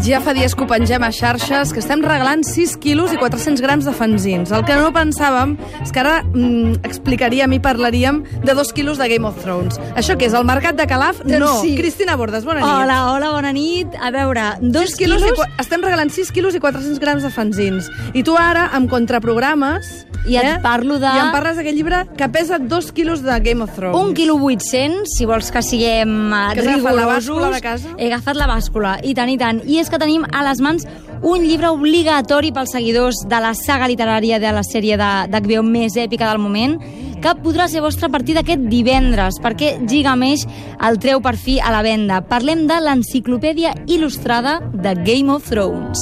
Ja fa dies que ho pengem a xarxes, que estem regalant 6 quilos i 400 grams de fanzins. El que no pensàvem és que ara explicaríem i parlaríem de 2 quilos de Game of Thrones. Això què és, el mercat de Calaf? Doncs no. Sí. Cristina Bordes, bona nit. Hola, bona nit. A veure, 2 quilos... Estem regalant 6 quilos i 400 grams de fanzins. I tu ara, amb contraprogrames... I et parlo de... I em parles d'aquest llibre que pesa 2 quilos de Game of Thrones. 1,8 kg, si vols que siguem que rigorosos. Has agafat la bàscula de casa? He agafat la bàscula, i tant, i tant. I és que tenim a les mans un llibre obligatori pels seguidors de la saga literària de la sèrie d'HBO més èpica del moment, que podrà ser vostre a partir d'aquest divendres, perquè Gigamesh el treu per fi a la venda. Parlem de l'enciclopèdia il·lustrada de Game of Thrones.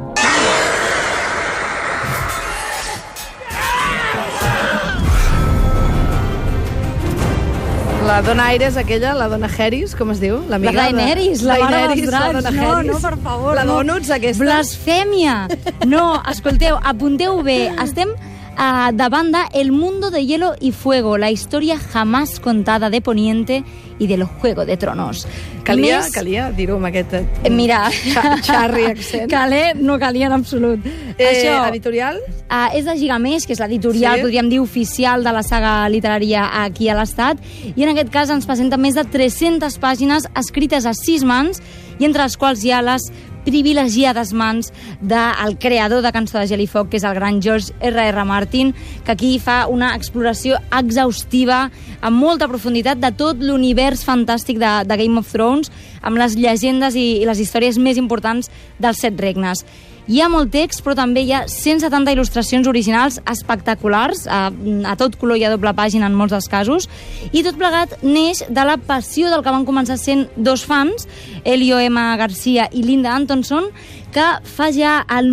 La dona Aires, aquella, la dona Harris, com es diu? La Daenerys, la mare dels dracs. No, per favor. La Donuts, aquesta. Blasfèmia. No, escolteu, apunteu bé. Estem davant de El mundo de hielo y fuego, la història jamás contada de Poniente i del Juego de Tronos. Calia dir-ho amb aquest... Mira, xarri accent. No calia en absolut. Això, editorial? És de Gigamesh, que és l'editorial, podríem dir, oficial de la saga literària aquí a l'Estat, i en aquest cas ens presenta més de 300 pàgines escrites a 6 mans, i entre les quals hi ha les privilegiades mans del creador de Cançó de Gel i Foc, que és el gran George R.R. Martin, que aquí fa una exploració exhaustiva, amb molta profunditat, de tot l'univers fantàstic de Game of Thrones, amb les llegendes i les històries més importants dels 7 regnes. Hi ha molt text, però també hi ha 170 il·lustracions originals espectaculars, a tot color i a doble pàgina en molts dels casos, i tot plegat neix de la passió del que van començar sent 2 fans, Elio M. Garcia i Linda Antonson, que fa ja el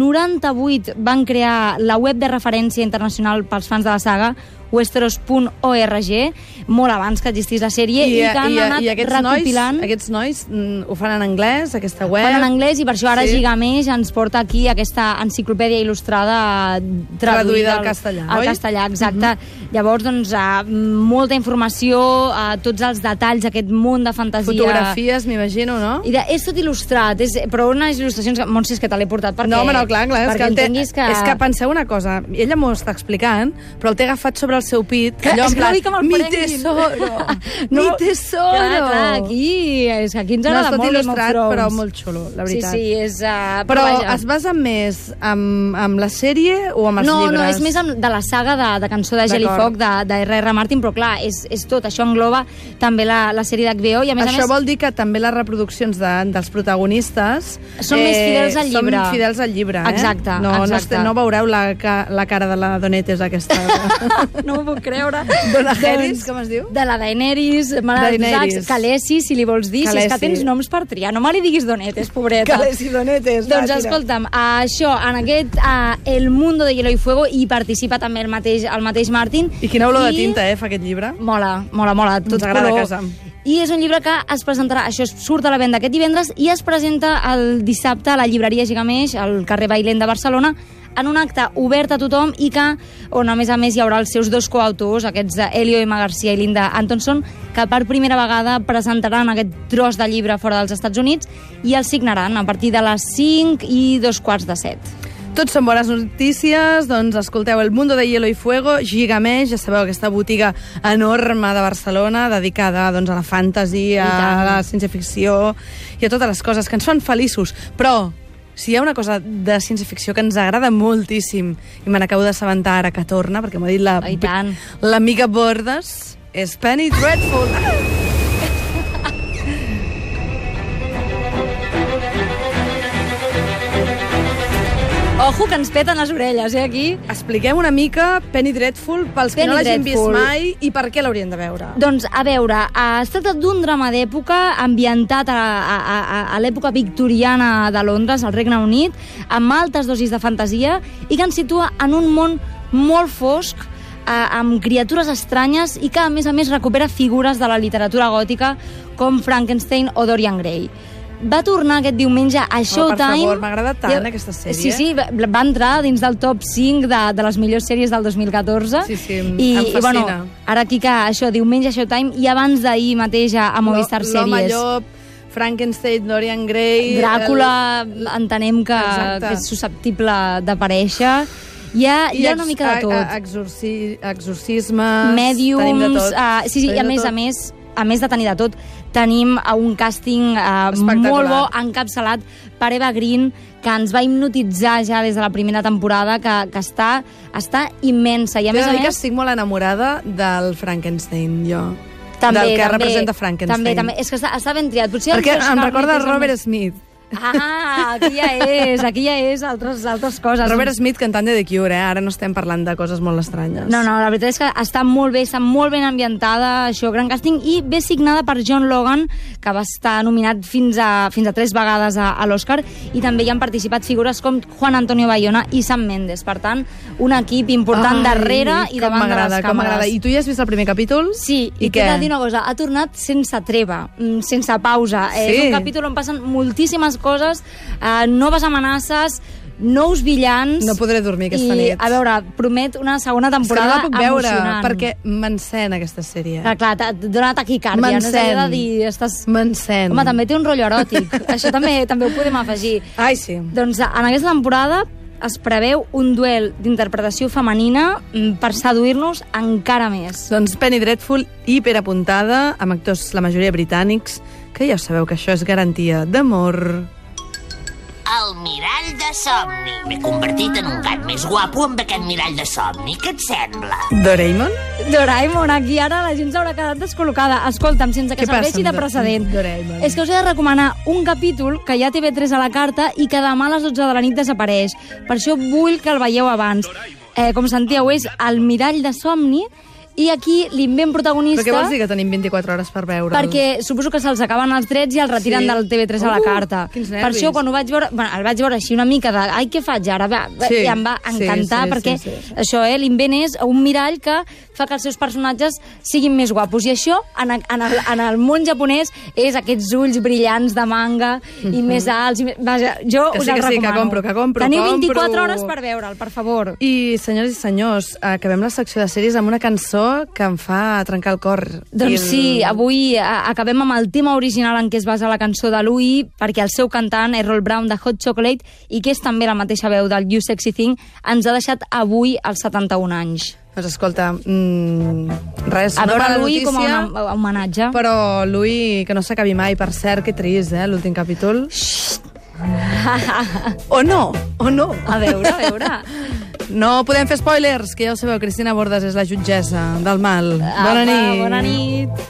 98 van crear la web de referència internacional pels fans de la saga, westeros.org, molt abans que existís la sèrie, i que han anat recopilant... Aquests nois ho fan en anglès, aquesta web... Fan en anglès, i per això ara Gigamesh ens porta aquí aquesta enciclopèdia il·lustrada traduïda al castellà, al castellà, exacte. Llavors, doncs, molta informació, tots els detalls, aquest món de fantasia... Fotografies, m'imagino, no? És tot il·lustrat, però unes il·lustracions... Montse, és que te l'he portat perquè... No, clar, perquè entenguis que... És que penseu una cosa, ella m'ho està explicant, però el té agafat sobre el seu pit, allò en plan, mi tesoro, mi tesoro. Clar, aquí ens agrada molt Game of Thrones. Però molt xulo, la veritat. Sí, és... Però es basa més amb la sèrie o amb els llibres? No, és més de la saga de Cançó de Gel i Foc de R.R. Martin, però clar, és tot, això engloba també la sèrie d'HBO, i a més Això vol dir que també les reproduccions dels protagonistes són més fidels al llibre. Són fidels al llibre, Exacte. No veureu la cara de la Donetes aquesta. No m'ho puc creure. Dona Harris, com es diu? De la Daenerys, mare dels dracs, Khaleesi, si li vols dir, si és que tens noms per triar. No me li diguis Donetes, pobreta. Khaleesi, Donetes. Doncs escolta'm, això, en aquest El mundo de hielo y fuego, hi participa també el mateix Martin. I quina olor de tinta, fa aquest llibre? Mola, tot ens agrada color. a casa. I és un llibre que es presentarà, això surt a la venda aquest divendres, i es presenta el dissabte a la llibreria Gigamesh, al carrer Bailén de Barcelona, en un acte obert a tothom, i on a més hi haurà els seus 2 coautors, aquests Elio M. Garcia i Linda Antonson, que per primera vegada presentaran aquest tros de llibre fora dels Estats Units i el signaran a partir de les 5 i 2:45. Tots són bones notícies, doncs escolteu El mundo de hielo y fuego, Gigamesh, ja sabeu, aquesta botiga enorme de Barcelona dedicada doncs, a la fantasia, a la ciència-ficció i a totes les coses que ens fan feliços. Però si hi ha una cosa de ciència-ficció que ens agrada moltíssim, i me n'acabo d'assabentar ara que torna, perquè m'ha dit l'amiga Bordes, és Penny Dreadful. Ojo, que ens peten les orelles, aquí. Expliquem una mica Penny Dreadful pels que no l'hagin vist mai i per què l'haurien de veure. Doncs, a veure, es tracta d'un drama d'època ambientat a l'època victoriana de Londres, al Regne Unit, amb altes dosis de fantasia, i que ens situa en un món molt fosc, amb criatures estranyes, i que, a més, recupera figures de la literatura gòtica com Frankenstein o Dorian Gray. Va tornar aquest diumenge a Showtime. Per favor, m'agrada tant aquesta sèrie. Sí, va entrar dins del top 5 de les millors sèries del 2014. Sí, em fascina. Bueno, ara aquí que això, diumenge a Showtime, i abans d'ahir mateix a Movistar Sèries. L'home llop, Frankenstein, Dorian Gray... Dràcula, entenem que és susceptible d'aparèixer. Hi ha una mica de tot. Exorcismes... Mèdiums... Sí, a més de tenir de tot, tenim un càsting molt bo, encapçalat per Eva Green, que ens va hipnotitzar ja des de la primera temporada, que està immensa. I a més, que estic molt enamorada del Frankenstein, jo. També, del que representa Frankenstein. També. És que està ben triat. Perquè em recorda Robert Smith. Aquí ja és altres coses. Robert Smith cantant de The Cure, ara no estem parlant de coses molt estranyes. No, la veritat és que està molt ben ambientada, això, gran càsting, i ben signada per John Logan, que va estar nominat fins a 3 vegades a l'Oscar, i també hi han participat figures com Juan Antonio Bayona i Sam Mendes. Per tant, un equip important darrere i davant de les càmeres. I tu ja has vist el primer capítol? Sí, i t'he de dir una cosa, ha tornat sense treva, sense pausa. És un capítol on passen moltíssimes coses, noves amenaces, nous villans... No podré dormir aquesta nit. I, a veure, promet una segona temporada emocionant. És que no la puc veure, perquè m'encén aquesta sèrie. Clar, et dona taquicàrdia. M'encén. No és de dir, m'encén. Home, també té un rotllo eròtic. Això també ho podem afegir. Ai, sí. Doncs en aquesta temporada es preveu un duel d'interpretació femenina per seduir-nos encara més. Doncs Penny Dreadful, hiperapuntada, amb actors la majoria britànics, que ja sabeu que això és garantia d'amor. El mirall de somni. M'he convertit en un gat més guapo amb aquest mirall de somni. Què et sembla? Doraemon, aquí ara la gent s'haurà quedat descol·locada. Escolta'm, sense que serveixi de precedent. És que us he de recomanar un capítol que hi ha TV3 a la carta i que demà a les 12 de la nit desapareix. Per això vull que el veieu abans. Com sentíeu, és El mirall de somni. I aquí l'invent protagonista... Però què vols dir que tenim 24 hores per veure'l? Perquè suposo que se'ls acaben els drets i el retiren del TV3 a la carta. Quins nervis. Per això, quan ho vaig veure... el vaig veure així una mica de... Ai, què faig ara? I em va encantar, perquè això, l'invent és un mirall que fa que els seus personatges siguin més guapos. I això, en el món japonès, és aquests ulls brillants de manga i més alts. Vaja, jo us el recomano. Que compro. Teniu 24 hores per veure'l, per favor. I, senyores i senyors, acabem la secció de sèries amb una cançó que em fa trencar el cor. Doncs sí, avui acabem amb el tema original en què es basa la cançó de Louis, perquè el seu cantant, Errol Brown, de Hot Chocolate, i que és també la mateixa veu del You Sexy Thing, ens ha deixat avui als 71 anys. Doncs escolta, res, a no veure mala Louis notícia, com a homenatge. Però Louis, que no s'acabi mai, per cert, que trist, l'últim capítol. O no. A veure. No podem fer spoilers, que ja ho sabeu, Cristina Bordes és la jutgessa del mal. Bona nit. Bona nit.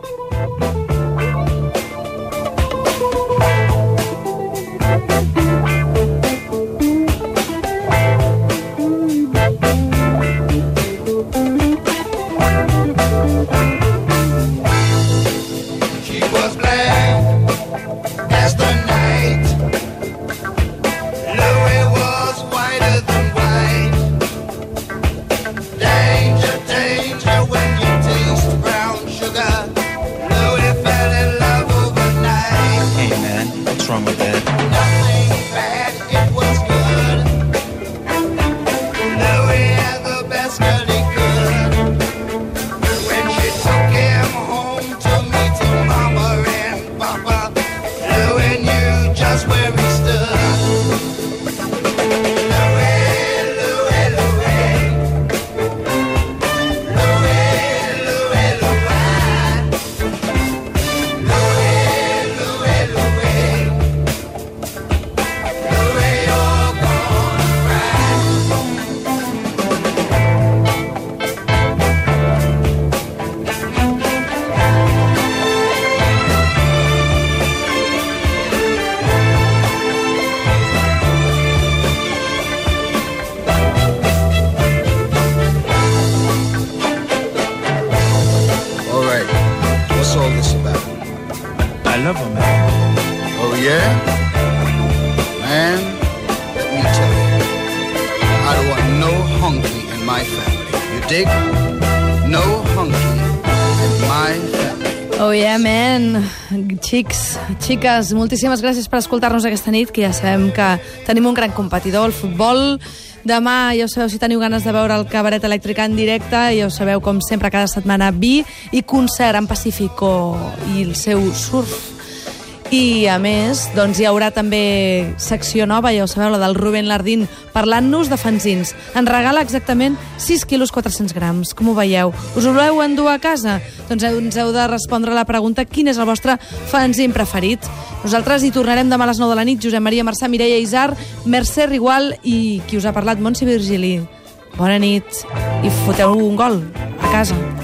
love her, man. Oh, yeah? Man, let me tell you, I don't want no hunky in my family. You dig? No hunky in my family. Oh yeah, man. Xics, xiques, moltíssimes gràcies per escoltar-nos aquesta nit, que ja sabem que tenim un gran competidor, el futbol. Demà, ja ho sabeu, si teniu ganes de veure el Cabaret Elèctric en directe, ja ho sabeu, com sempre, cada setmana, vi i concert en Pacífico i el seu surf. I, a més, doncs, hi haurà també secció nova, ja ho sabeu, la del Rubén Lardín, parlant-nos de fanzins. Ens regala exactament 6 quilos 400 grams. Com ho veieu? Us ho voleu endur a casa? Doncs ens heu de respondre a la pregunta quin és el vostre fanzin preferit. Nosaltres hi tornarem demà a les 9 de la nit. Josep Maria Marçà, Mireia Isar, Mercè Rigual i qui us ha parlat, Montse Virgili. Bona nit i foteu un gol a casa.